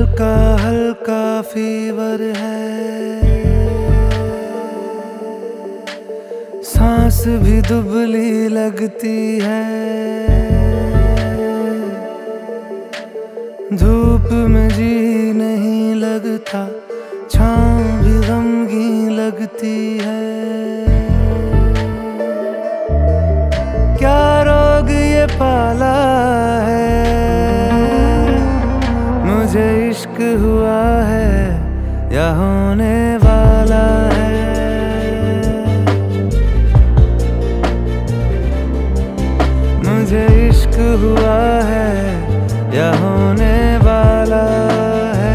हल्का हल्का फीवर है, सांस भी दुबली लगती है। धूप में जी नहीं लगता, छाँव भी गमगीन लगती है। क्या रोग ये पाला है, मुझे इश्क हुआ है या होने वाला है। मुझे इश्क हुआ है या होने वाला है।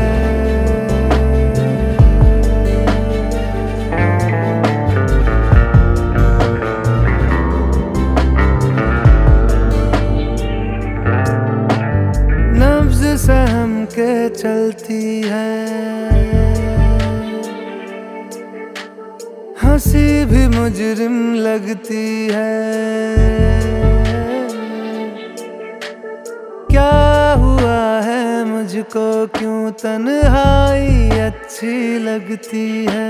नब्ज़ सहम के चलती है, हंसी भी मुजरिम लगती है। क्या हुआ है मुझको, क्यों तन्हाई अच्छी लगती है।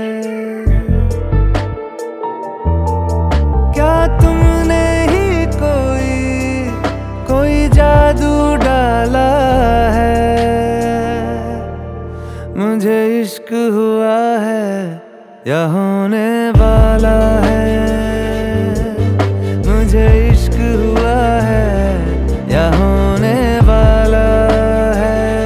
क्या तुमने ही कोई जादू डाला है। मुझे इश्क हुआ है या होने वाला है। मुझे इश्क हुआ है या होने वाला है।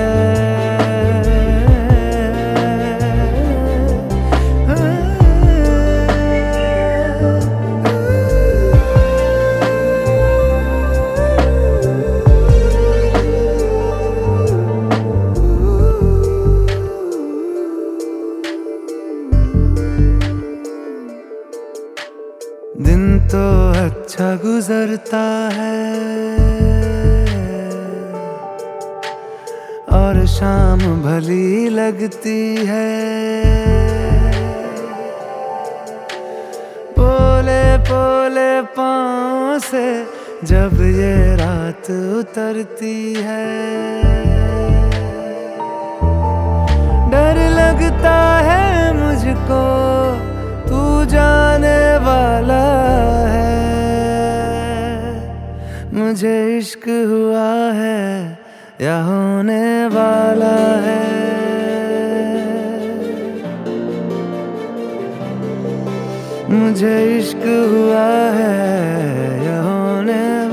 दिन तो अच्छा गुजरता है और शाम भली लगती है। पोले पोले पाँव से जब ये रात उतरती है, डर लगता है मुझको, तू जाने वाला है। मुझे इश्क हुआ है या होने वाला है। मुझे इश्क हुआ है या होने